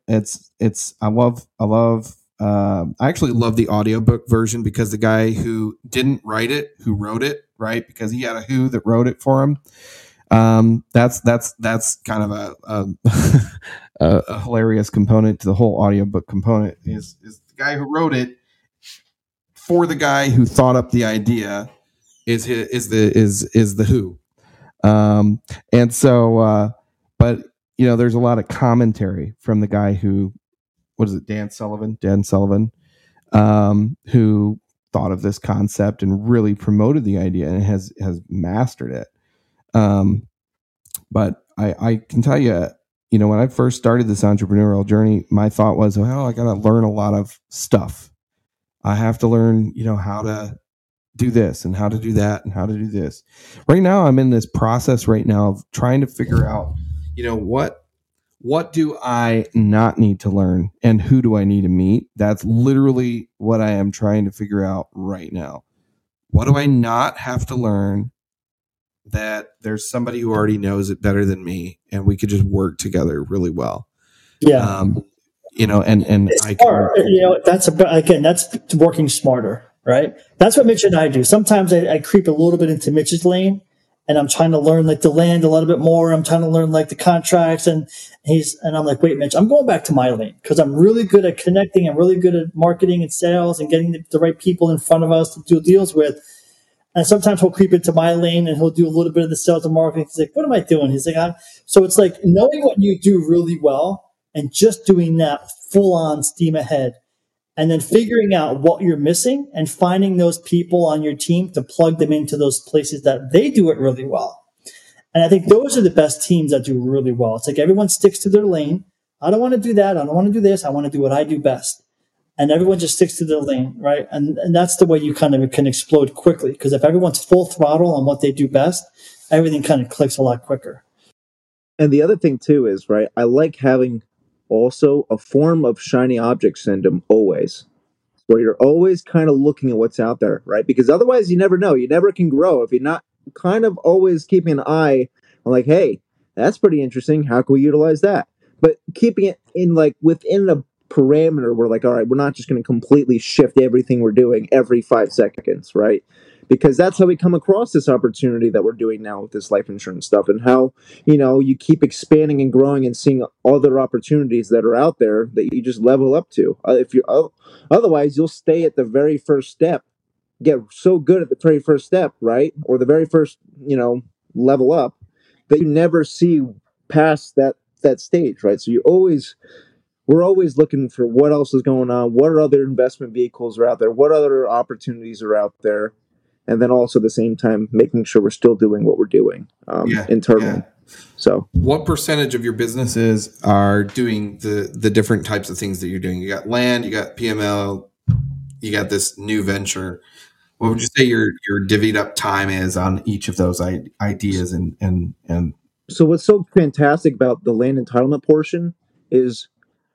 I actually love the audiobook version because the guy who didn't write it, who wrote it, right? Because he had a who that wrote it for him. That's kind of a hilarious component to the whole audiobook component is the guy who wrote it for the guy who thought up the idea is the who. And so, but there's a lot of commentary from the guy who, what is it? Dan Sullivan, who thought of this concept and really promoted the idea and has mastered it. But I can tell you, when I first started this entrepreneurial journey, my thought was, well, I got to learn a lot of stuff. I have to learn, how to do this and how to do that and how to do this. Right now, I'm in this process right now of trying to figure out, what do I not need to learn and who do I need to meet? That's literally what I am trying to figure out right now. What do I not have to learn that there's somebody who already knows it better than me and we could just work together really well? Yeah. And that's working smarter, right? That's what Mitch and I do. Sometimes I creep a little bit into Mitch's lane and I'm trying to learn like the land a little bit more. I'm trying to learn like the contracts and I'm like, wait, Mitch, I'm going back to my lane because I'm really good at connecting. I'm really good at marketing and sales and getting the right people in front of us to do deals with. And sometimes he'll creep into my lane and he'll do a little bit of the sales and marketing. He's like, what am I doing? He's like, so it's like knowing what you do really well and just doing that full on steam ahead. And then figuring out what you're missing and finding those people on your team to plug them into those places that they do it really well. And I think those are the best teams that do really well. It's like everyone sticks to their lane. I don't want to do that. I don't want to do this. I want to do what I do best. And everyone just sticks to their lane, right? And that's the way you kind of can explode quickly. Because if everyone's full throttle on what they do best, everything kind of clicks a lot quicker. And the other thing too is, right, I like having also a form of shiny object syndrome always, where you're always kind of looking at what's out there, right? Because otherwise you never know. You never can grow if you're not kind of always keeping an eye on like, hey, that's pretty interesting. How can we utilize that? But keeping it in like within a parameter where like, all right, we're not just going to completely shift everything we're doing every 5 seconds, right? Because that's how we come across this opportunity that we're doing now with this life insurance stuff and how, you keep expanding and growing and seeing other opportunities that are out there that you just level up to. Otherwise, you'll stay at the very first step, get so good at the very first step, right? Or the very first, level up that you never see past that stage, right? So you always we're always looking for what else is going on, what other investment vehicles are out there, what other opportunities are out there, and then also at the same time making sure we're still doing what we're doing internally. So, what percentage of your businesses are doing the different types of things that you're doing? You got land, you got PML, you got this new venture. What would you say your divvied up time is on each of those ideas? And so what's so fantastic about the land entitlement portion is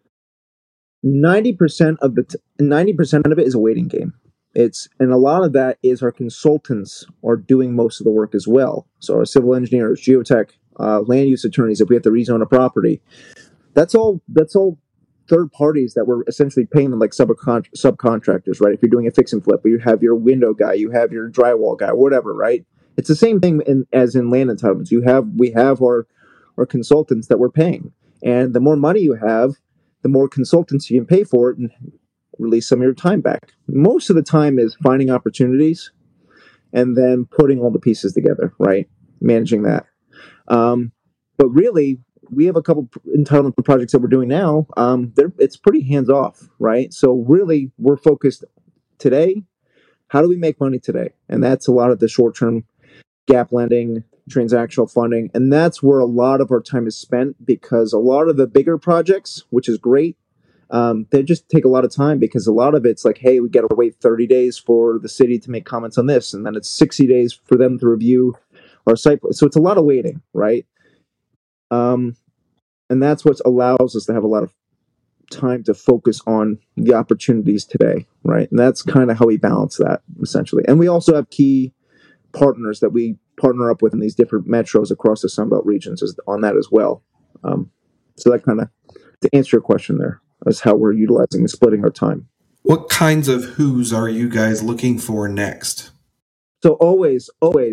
90% of 90% of it is a waiting game. And a lot of that is our consultants are doing most of the work as well. So our civil engineers, geotech, land use attorneys, if we have to rezone a property, that's all third parties that we're essentially paying them like subcontractors, right? If you're doing a fix and flip, you have your window guy, you have your drywall guy, whatever, right? It's the same thing as in land entitlements. We have our consultants that we're paying, and the more money you have, the more consultants you can pay for it and release some of your time back. Most of the time is finding opportunities and then putting all the pieces together, right? Managing that. But really, we have a couple entitlement projects that we're doing now. It's pretty hands off, right? So really, we're focused today. How do we make money today? And that's a lot of the short-term gap lending, transactional funding, and that's where a lot of our time is spent, because a lot of the bigger projects, which is great, they just take a lot of time, because a lot of it's like, hey, we got to wait 30 days for the city to make comments on this, and then it's 60 days for them to review our site. So it's a lot of waiting, right? And that's what allows us to have a lot of time to focus on the opportunities today, right? And that's kind of how we balance that, essentially. And we also have key partners that we partner up with in these different metros across the Sunbelt regions on that as well. So that kind of, to answer your question there, is how we're utilizing and splitting our time. What kinds of who's are you guys looking for next? So always,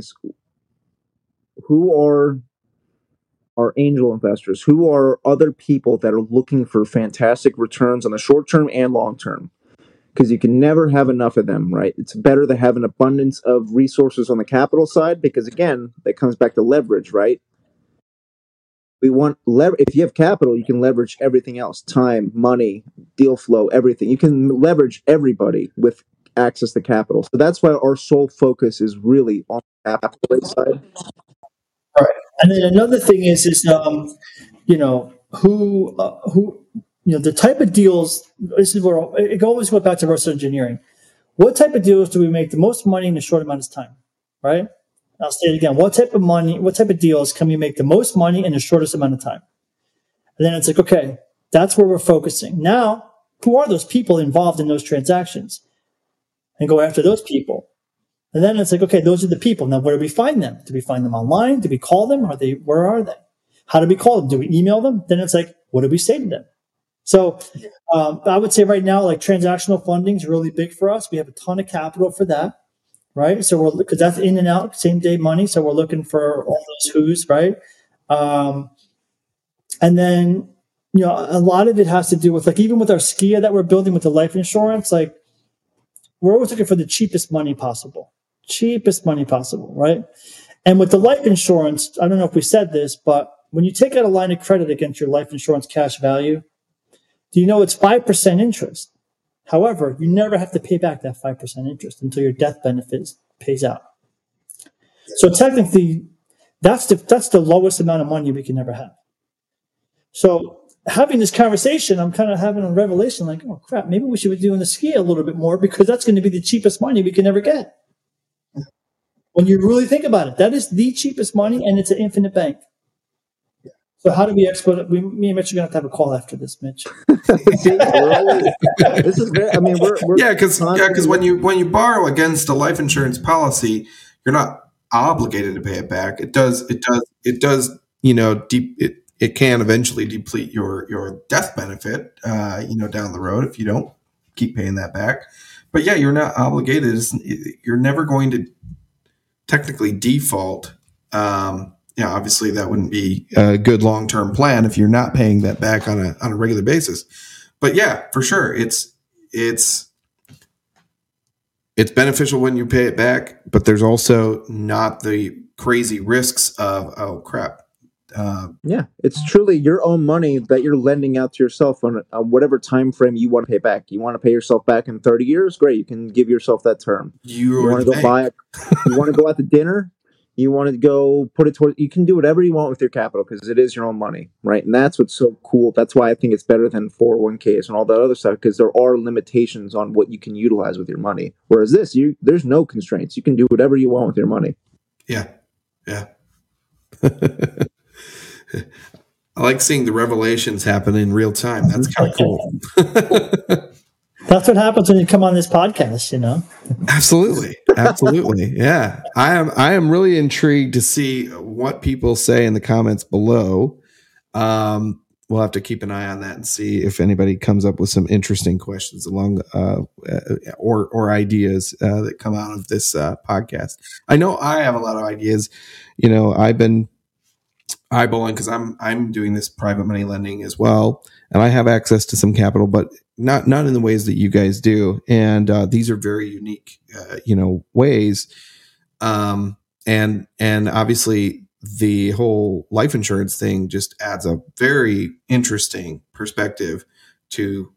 who are our angel investors? Who are other people that are looking for fantastic returns on the short term and long term? Because you can never have enough of them, right? It's better to have an abundance of resources on the capital side, because again, that comes back to leverage, right? We want if you have capital, you can leverage everything else: time, money, deal flow, everything. You can leverage everybody with access to capital. So that's why our sole focus is really on the capital side. All right. And then another thing is the type of deals. This is where it always goes back to reverse engineering. What type of deals do we make the most money in a short amount of time? Right. I'll say it again. What type of deals can we make the most money in the shortest amount of time? And then it's like, okay, that's where we're focusing. Now, who are those people involved in those transactions? And go after those people. And then it's like, okay, those are the people. Now, where do we find them? Do we find them online? Do we call them? Where are they? How do we call them? Do we email them? Then it's like, what do we say to them? So I would say right now, like, transactional funding is really big for us. We have a ton of capital for that, right? So because that's in and out, same day money. So we're looking for all those who's, right? And then, a lot of it has to do with, like, even with our SKIA that we're building with the life insurance, like, we're always looking for the cheapest money possible, right? And with the life insurance, I don't know if we said this, but when you take out a line of credit against your life insurance cash value, do you know it's 5% interest? However, you never have to pay back that 5% interest until your death benefit pays out. So technically, that's the lowest amount of money we can ever have. So having this conversation, I'm kind of having a revelation, like, oh crap, maybe we should be doing the SKIA a little bit more, because that's going to be the cheapest money we can ever get. When you really think about it, that is the cheapest money, and it's an infinite bank. So how do we export it? Me and Mitch are going to have a call after this, Mitch. This is very, I mean, we're because when you borrow against a life insurance policy, you're not obligated to pay it back. It does, it can eventually deplete your death benefit, down the road if you don't keep paying that back. But yeah, you're not obligated. You're never going to technically default. Obviously that wouldn't be a good long-term plan if you're not paying that back on a regular basis. But yeah, for sure, it's beneficial when you pay it back, but there's also not the crazy risks of, oh crap, Yeah, it's truly your own money that you're lending out to yourself on whatever time frame you want to pay back. You want to pay yourself back in 30 years? Great, you can give yourself that term. You You or want the to go bank. you want to go out to dinner? You want to go put it toward, you can do whatever you want with your capital because it is your own money, right? And that's what's so cool. That's why I think it's better than 401ks and all that other stuff because there are limitations on what you can utilize with your money. Whereas this, there's no constraints. You can do whatever you want with your money. Yeah. Yeah. I like seeing the revelations happen in real time. That's kind of cool. That's what happens when you come on this podcast, Absolutely. Absolutely. Yeah. I am really intrigued to see what people say in the comments below. We'll have to keep an eye on that and see if anybody comes up with some interesting questions along or ideas that come out of this podcast. I know I have a lot of ideas. I've been eyeballing because I'm doing this private money lending as well, and I have access to some capital, but not in the ways that you guys do. And these are very unique, ways. And obviously the whole life insurance thing just adds a very interesting perspective to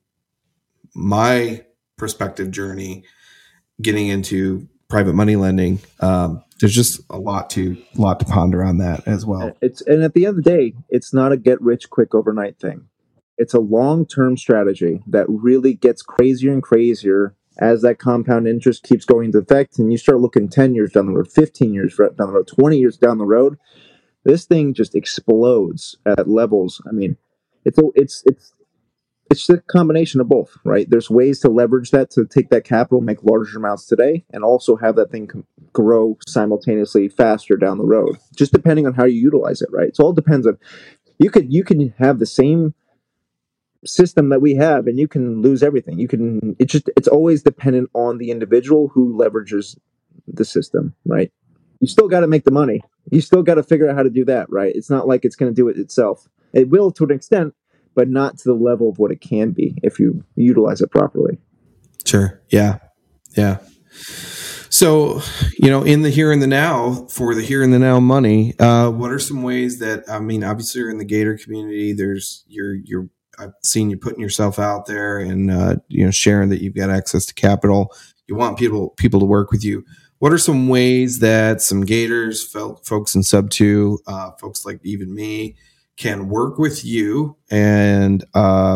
my perspective journey getting into private money lending. There's just a lot to ponder on that as well. And at the end of the day, it's not a get rich quick overnight thing. It's a long-term strategy that really gets crazier and crazier as that compound interest keeps going into effect. And you start looking 10 years down the road, 15 years down the road, 20 years down the road. This thing just explodes at levels. I mean, it's a combination of both, right? There's ways to leverage that to take that capital, make larger amounts today, and also have that thing grow simultaneously faster down the road, just depending on how you utilize it, right? So it all depends on, you can have the same system that we have and you can lose everything. It's always dependent on the individual who leverages the system, right? You still got to make the money. You still got to figure out how to do that, right? It's not like it's going to do it itself. It will to an extent, but not to the level of what it can be if you utilize it properly. Sure. Yeah. Yeah. So, in the here and the now, for the here and the now money, what are some ways that, obviously you're in the Gator community, there's I've seen you putting yourself out there and, sharing that you've got access to capital. You want people to work with you. What are some ways that some Gators, folks in Sub 2, folks like even me, can work with you and,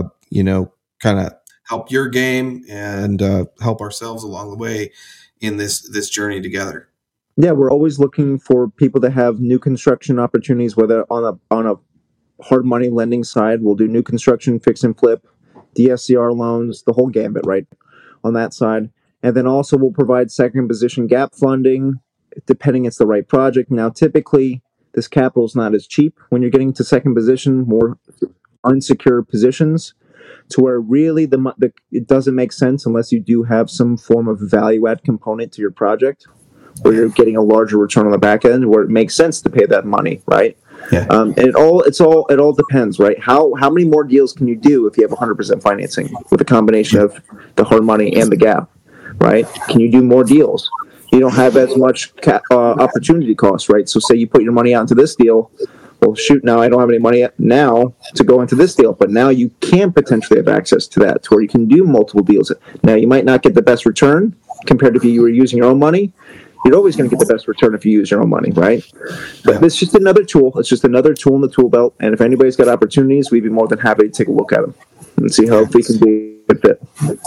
kind of help your game and help ourselves along the way in this journey together? Yeah, we're always looking for people that have new construction opportunities, whether on a hard money lending side. We'll do new construction, fix and flip, DSCR loans, the whole gambit, right, on that side. And then also we'll provide second position gap funding, depending it's the right project. Now, typically, this capital is not as cheap when you're getting to second position, more unsecured positions, to where really it doesn't make sense unless you do have some form of value add component to your project, where you're getting a larger return on the back end, where it makes sense to pay that money, right? Yeah. And it all depends, right? How many more deals can you do if you have 100% financing with a combination of the hard money and the gap, right? Can you do more deals? You don't have as much opportunity cost, right? So say you put your money out into this deal. Well, shoot, now I don't have any money now to go into this deal, but now you can potentially have access to that, to where you can do multiple deals. Now, you might not get the best return compared to if you were using your own money. You're always going to get the best return if you use your own money, right? But it's just another tool. It's just another tool in the tool belt. And if anybody's got opportunities, we'd be more than happy to take a look at them and see how if we can be a fit.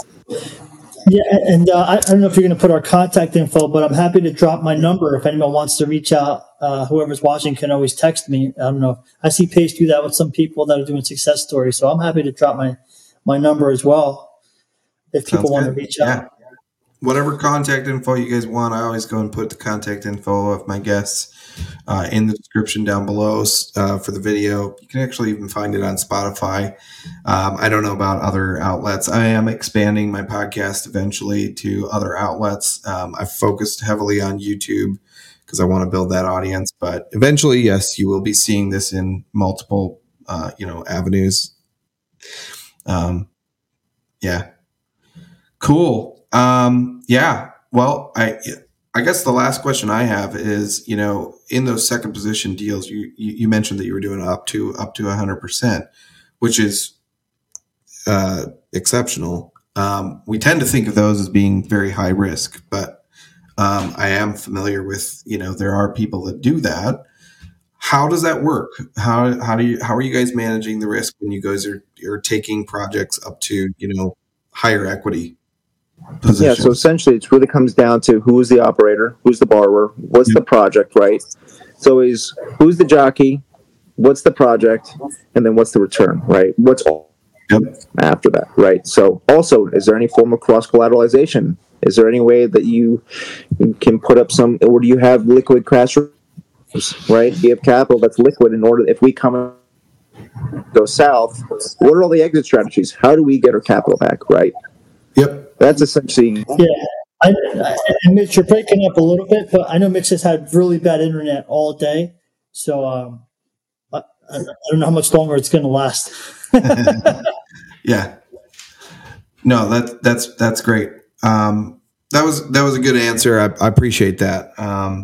Yeah, and I don't know if you're going to put our contact info, but I'm happy to drop my number if anyone wants to reach out. Whoever's watching can always text me. I don't know. I see Paige do that with some people that are doing success stories, so I'm happy to drop my number as well if people want to reach out. Whatever contact info you guys want, I always go and put the contact info of my guests in the description down below for the video. You can actually even find it on Spotify. I don't know about other outlets. I am expanding my podcast eventually to other outlets. I've focused heavily on YouTube because I want to build that audience. But eventually, yes, you will be seeing this in multiple, avenues. Yeah. Cool. Well, I guess the last question I have is, in those second position deals, you mentioned that you were doing up to 100%, which is exceptional. We tend to think of those as being very high risk, but I am familiar with, there are people that do that. How does that work? How are you guys managing the risk when you guys are taking projects up to, higher equity positions? Yeah, so essentially it really comes down to who's the operator, who's the borrower, what's the project, right? So who's the jockey, what's the project, and then what's the return, right? What's all after that, right? So also, is there any form of cross-collateralization? Is there any way that you can put up or do you have liquid cash, right? Do you have capital that's liquid in order, if we come go south, what are all the exit strategies? How do we get our capital back, right? Yep. That's essentially... Yeah. I Mitch, you're breaking up a little bit, but I know Mitch has had really bad internet all day. So I don't know how much longer it's going to last. Yeah. No, that's great. That was a good answer. I appreciate that.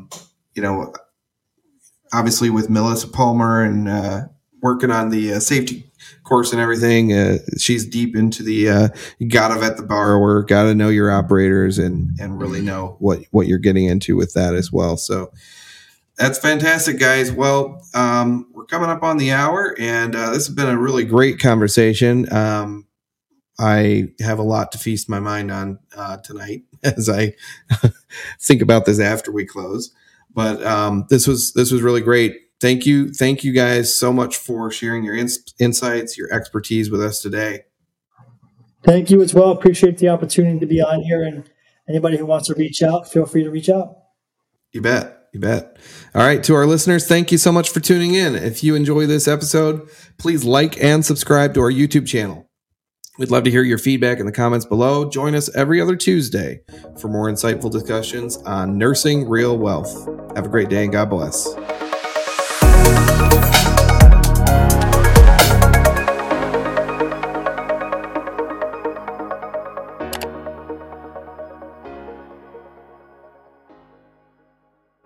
Obviously with Melissa Palmer and working on the safety course and everything, she's deep into the you gotta vet the borrower, gotta know your operators, and really know what you're getting into with that as well. So that's fantastic, guys. Well, we're coming up on the hour, and this has been a really great conversation. I have a lot to feast my mind on tonight as I think about this after we close. But this was really great. Thank you guys so much for sharing your insights, your expertise with us today. Thank you as well. Appreciate the opportunity to be on here, and anybody who wants to reach out, feel free to reach out. You bet. All right, to our listeners, thank you so much for tuning in. If you enjoy this episode, please like and subscribe to our YouTube channel. We'd love to hear your feedback in the comments below. Join us every other Tuesday for more insightful discussions on nursing real wealth. Have a great day and God bless.